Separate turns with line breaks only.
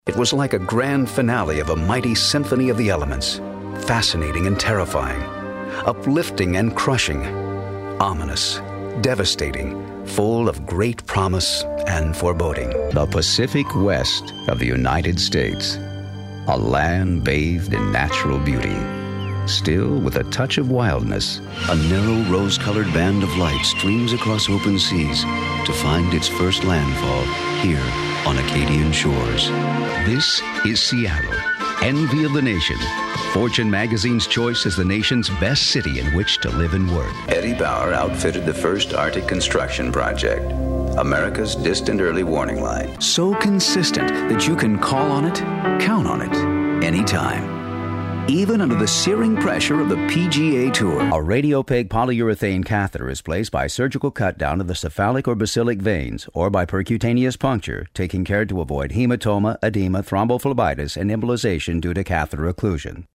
It was like a grand finale of a mighty symphony of the elements, fascinating and terrifying, uplifting and crushing, ominous, devastating, full of great promise and foreboding.
The Pacific West of the United States, a land bathed in natural beauty, still with a touch of wildness.
A narrow rose-colored band of light streams across open seas to find its first landfall here on Acadian shores.
This is Seattle, envy of the nation. Fortune magazine's choice as the nation's best city in which to live and work.
Eddie Bauer outfitted the first Arctic construction project, America's distant early warning line.
So consistent that you can call on it, count on it, anytime. Even under the searing pressure of the PGA Tour.
A radiopaque polyurethane catheter is placed by surgical cut down of the cephalic or basilic veins or by percutaneous puncture, taking care to avoid hematoma, edema, thrombophlebitis, and embolization due to catheter occlusion.